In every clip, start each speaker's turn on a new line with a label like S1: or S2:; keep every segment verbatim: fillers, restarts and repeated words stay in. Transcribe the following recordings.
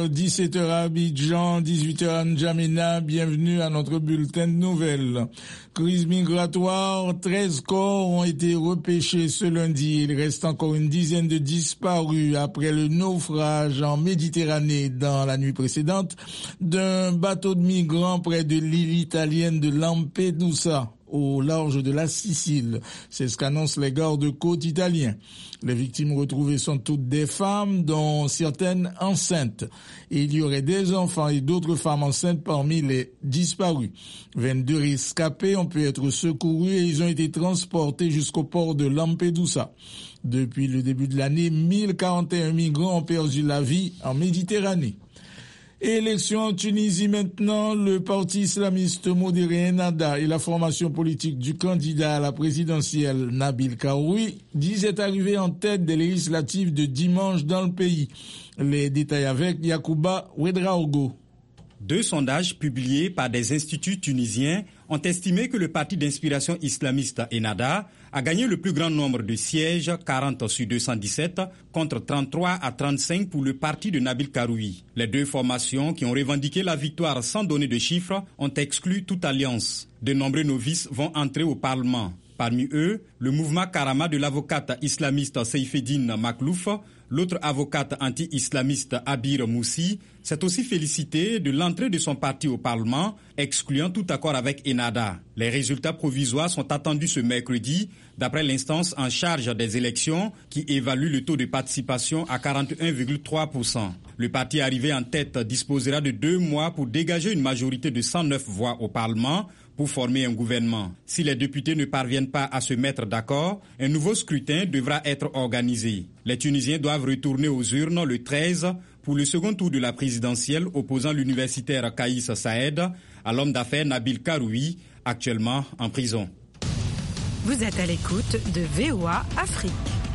S1: heures, dix-sept heures à Abidjan, dix-huit heures à N'Djamena. Bienvenue à notre bulletin de nouvelles. Crise migratoire, treize corps ont été repêchés ce lundi. Il reste encore une dizaine de disparus après le naufrage en Méditerranée dans la nuit précédente d'un bateau de migrants près de l'île italienne de Lampedusa, au large de la Sicile. C'est ce qu'annoncent les gardes-côtes italiens. Les victimes retrouvées sont toutes des femmes, dont certaines enceintes. Et il y aurait des enfants et d'autres femmes enceintes parmi les disparus. vingt-deux rescapés ont pu être secourus et ils ont été transportés jusqu'au port de Lampedusa. Depuis le début de l'année, mille quarante et un migrants ont perdu la vie en Méditerranée. Élection en Tunisie maintenant, le parti islamiste modéré Ennahda et la formation politique du candidat à la présidentielle Nabil Karoui disaient arriver en tête des législatives de dimanche dans le pays. Les détails avec Yacouba Ouedraogo.
S2: Deux sondages publiés par des instituts tunisiens ont estimé que le parti d'inspiration islamiste Ennahda a gagné le plus grand nombre de sièges, quarante sur deux cent dix-sept, contre trente-trois à trente-cinq pour le parti de Nabil Karoui. Les deux formations qui ont revendiqué la victoire sans donner de chiffres ont exclu toute alliance. De nombreux novices vont entrer au Parlement. Parmi eux, le mouvement Karama de l'avocate islamiste Seifeddine Maklouf, l'autre avocate anti-islamiste Abir Moussi, s'est aussi félicité de l'entrée de son parti au Parlement, excluant tout accord avec Ennahda. Les résultats provisoires sont attendus ce mercredi, d'après l'instance en charge des élections qui évalue le taux de participation à quarante et un virgule trois pour cent. Le parti arrivé en tête disposera de deux mois pour dégager une majorité de cent neuf voix au Parlement pour former un gouvernement. Si les députés ne parviennent pas à se mettre d'accord, un nouveau scrutin devra être organisé. Les Tunisiens doivent retourner aux urnes le treize pour le second tour de la présidentielle opposant l'universitaire Kaïs Saed à l'homme d'affaires Nabil Karoui, actuellement en prison.
S3: Vous êtes à l'écoute de V O A Afrique.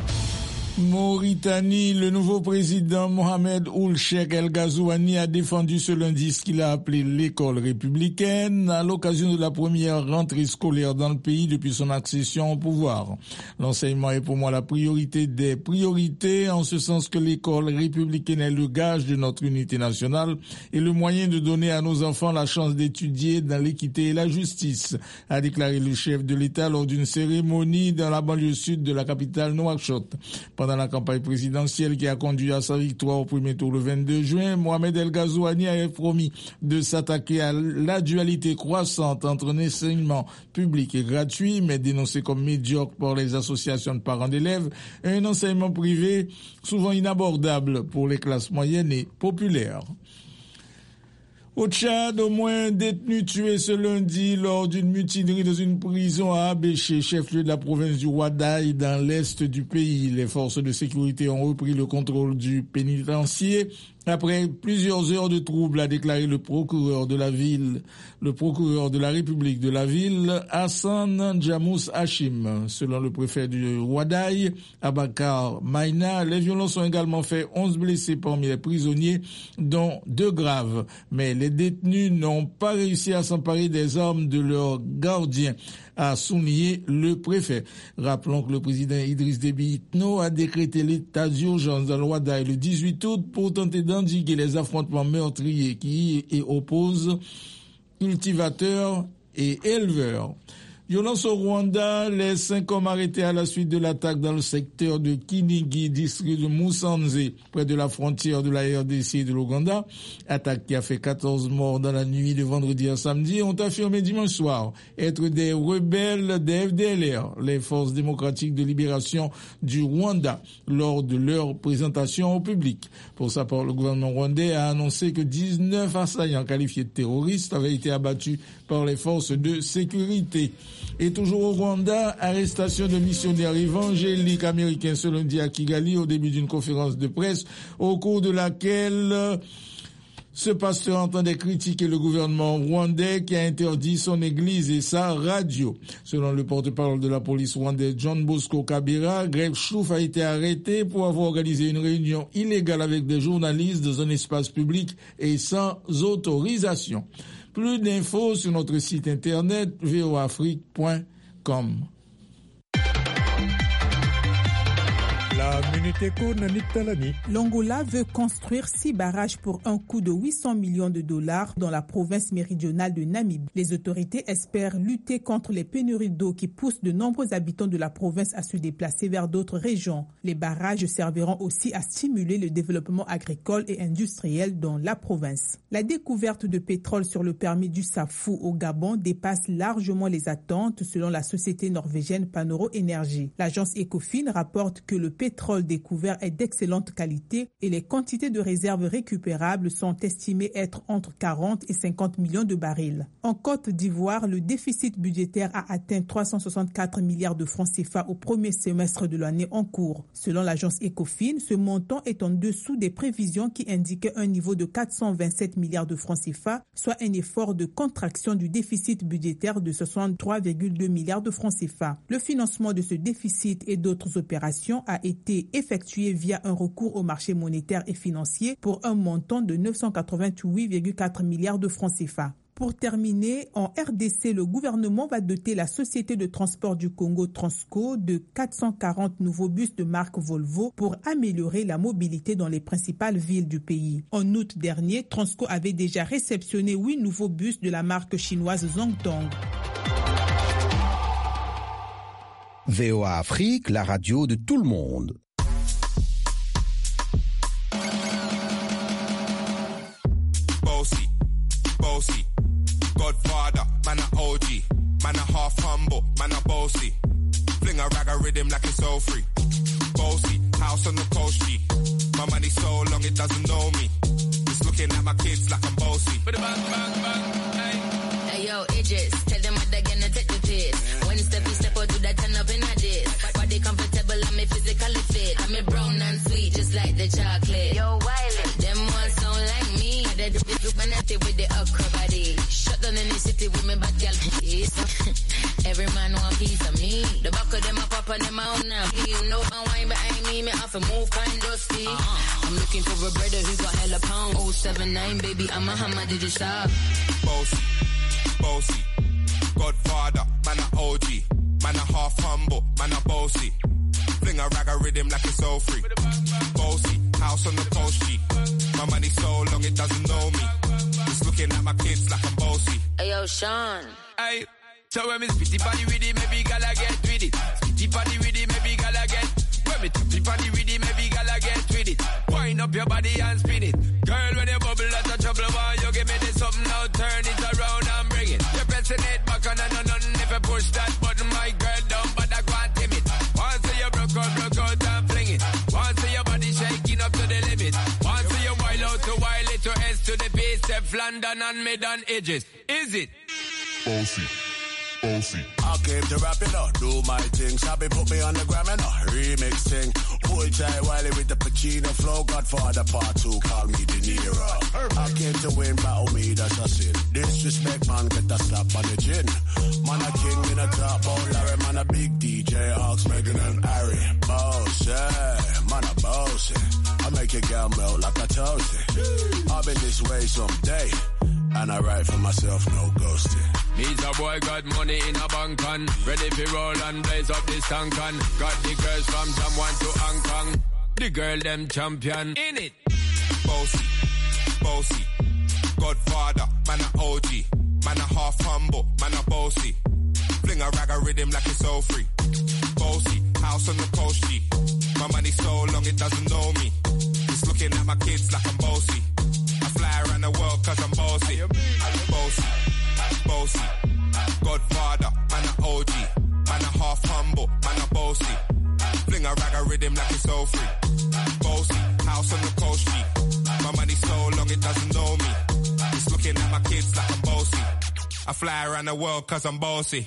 S1: Mauritanie, le nouveau président Mohamed Ould Cheikh El Ghazouani a défendu ce lundi ce qu'il a appelé l'école républicaine à l'occasion de la première rentrée scolaire dans le pays depuis son accession au pouvoir. L'enseignement est pour moi la priorité des priorités, en ce sens que l'école républicaine est le gage de notre unité nationale et le moyen de donner à nos enfants la chance d'étudier dans l'équité et la justice, a déclaré le chef de l'État lors d'une cérémonie dans la banlieue sud de la capitale Nouakchott. Pendant la campagne présidentielle qui a conduit à sa victoire au premier tour le vingt-deux juin, Mohamed El Ghazouani avait promis de s'attaquer à la dualité croissante entre un enseignement public et gratuit, mais dénoncé comme médiocre par les associations de parents d'élèves, et un enseignement privé souvent inabordable pour les classes moyennes et populaires. Au Tchad, au moins un détenu tué ce lundi lors d'une mutinerie dans une prison à Abéché, chef-lieu de la province du Ouadaï, dans l'est du pays. Les forces de sécurité ont repris le contrôle du pénitencier après plusieurs heures de troubles, a déclaré le procureur de la ville, le procureur de la République de la ville, Hassan Djamous Hachim. Selon le préfet du Ouadaï, Abakar Maïna, les violences ont également fait onze blessés parmi les prisonniers, dont deux graves. Mais les détenus n'ont pas réussi à s'emparer des armes de leurs gardiens, a souligné le préfet. Rappelons que le président Idriss Déby Itno a décrété l'état d'urgence dans le Ouadaï le dix-huit août pour tenter d'endiguer les affrontements meurtriers qui y opposent cultivateurs et éleveurs. Violence au Rwanda, les cinq hommes arrêtés à la suite de l'attaque dans le secteur de Kinigi, district de Musanze, près de la frontière de la R D C et de l'Ouganda, attaque qui a fait quatorze morts dans la nuit de vendredi à samedi, ont affirmé dimanche soir être des rebelles des F D L R, les forces démocratiques de libération du Rwanda, lors de leur présentation au public. Pour sa part, le gouvernement rwandais a annoncé que dix-neuf assaillants qualifiés de terroristes avaient été abattus par les forces de sécurité. Et toujours au Rwanda, arrestation de missionnaires évangéliques américains ce lundi à Kigali au début d'une conférence de presse au cours de laquelle ce pasteur entendait critiquer le gouvernement rwandais qui a interdit son église et sa radio. Selon le porte-parole de la police rwandaise John Bosco Kabira, Greg Chouf a été arrêté pour avoir organisé une réunion illégale avec des journalistes dans un espace public et sans autorisation. Plus d'infos sur notre site internet v o afrique point com.
S4: La Minute Éco, Nanit Talani.
S5: L'Angola veut construire six barrages pour un coût de huit cents millions de dollars dans la province méridionale de Namibie. Les autorités espèrent lutter contre les pénuries d'eau qui poussent de nombreux habitants de la province à se déplacer vers d'autres régions. Les barrages serviront aussi à stimuler le développement agricole et industriel dans la province. La découverte de pétrole sur le permis du Safou au Gabon dépasse largement les attentes selon la société norvégienne Panoro Energy. L'agence Ecofin rapporte que le pétrole découvert est d'excellente qualité et les quantités de réserves récupérables sont estimées être entre quarante et cinquante millions de barils. En Côte d'Ivoire, le déficit budgétaire a atteint trois cent soixante-quatre milliards de francs C F A au premier semestre de l'année en cours. Selon l'agence Ecofin, ce montant est en dessous des prévisions qui indiquaient un niveau de quatre cent vingt-sept milliards de francs C F A, soit un effort de contraction du déficit budgétaire de soixante-trois virgule deux milliards de francs C F A. Le financement de ce déficit et d'autres opérations a été effectué via un recours au marché monétaire et financier pour un montant de neuf cent quatre-vingt-huit virgule quatre milliards de francs C F A. Pour terminer, en R D C, le gouvernement va doter la société de transport du Congo Transco de quatre cent quarante nouveaux bus de marque Volvo pour améliorer la mobilité dans les principales villes du pays. En août dernier, Transco avait déjà réceptionné huit nouveaux bus de la marque chinoise Zongtong.
S6: V O A Afrique, la radio de tout le monde.
S7: Bossy, bossy, Godfather, man a O G, man a half humble, man a bossy. Fling a rag a rhythm like it's all free. Bossy, house on the coast G. My money so long it doesn't know me. It's looking at my kids like I'm bossy. Bang, bang, bang, hey.
S8: Hey yo, Idris, tell them what they're gonna take the piss. One step, you step out to that turn up in a diss. Body comfortable, I'm a physically fit. I'm a brown and sweet, just like the chocolate. Yo, Wiley, them ones don't like me. They do this humanity with the acrobatic. Shut down in the city with me bad girl. Every man want piece of me. The back of them a pop and them a own now. You know my wine behind me, me have to move kind dusty. Uh-huh. I'm looking for a brother who got hella pound. oh seven nine, baby, I'm a hammer, did you stop?
S7: Bossy, bossy, Godfather, man a O G, man a half humble, man a bossy. Fling a rag a rhythm like it's all free. Bossy, house on the coast G. My money so long it doesn't know me. It's looking at my kids like I'm bossy.
S8: Hey yo, Sean.
S7: Hey, so when me spitty body with it, maybe gala get with it. Spitty body with it, maybe gala get. When me tappy body with it, maybe gala get with it. Wind up your body and spin it. Girl, when you bubble out of trouble, why you give me this something now? Turn it around and bring it. You're pressing it back on and on and if you push that button, my girl down, but I can't tame it. Once you broke out, broke out and fling it. Once your body shaking up to the limit. Once you wild out to wild it to S to the base, step London and mid on edges. Is it?
S9: Bossy. Bossy. I came to rap it up, do my thing. Sabi put me on the gram and a remix thing. Pull Jai Wiley with the Pacino flow. Godfather part two, call me De Niro. I came to win, battle me, that's a sin. Disrespect, man, get a slap on the chin. Man a king in a top, oh Larry, man a big D J, Ox, Megan and Harry. Bossy, man a bossy. I make your girl melt like a toasty. I've been this way someday. And I write for myself, no ghosting.
S7: Needs a boy got money in a bank and ready for roll and blaze up this tank and got the girls from Jamwan to Hong Kong. The girl them champion in it. Bossy, bossy, Godfather, man a O G, man a half humble, man a bossy. Fling a rag a rhythm like it's all free. Bossy, house on the coast G. My money so long it doesn't know me. It's looking at my kids like I'm bossy. I fly around the world cause I'm bossy. Bossy, bossy, Godfather, man a O G, man a half humble, man a bossy. Fling a rag a rhythm like it's all free. Bossy, house on the coast G. My money so long it doesn't know me. It's looking at my kids like I'm bossy. I fly around the world cause I'm bossy.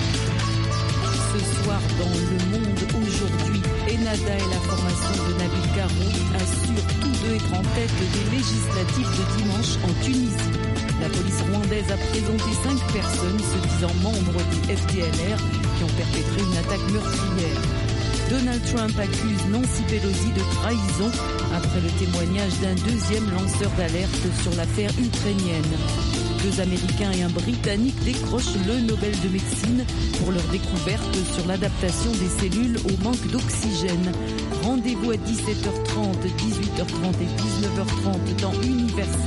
S10: Ce soir dans Le Monde aujourd'hui, Enada et la formation de Nabil Garoui assurent tous deux être en tête des législatives de dimanche en Tunisie. La police rwandaise a présenté cinq personnes se disant membres du F D L R qui ont perpétré une attaque meurtrière. Donald Trump accuse Nancy Pelosi de trahison après le témoignage d'un deuxième lanceur d'alerte sur l'affaire ukrainienne. Deux Américains et un Britannique décrochent le Nobel de médecine pour leur découverte sur l'adaptation des cellules au manque d'oxygène. Rendez-vous à dix-sept heures trente, dix-huit heures trente et dix-neuf heures trente dans Universel.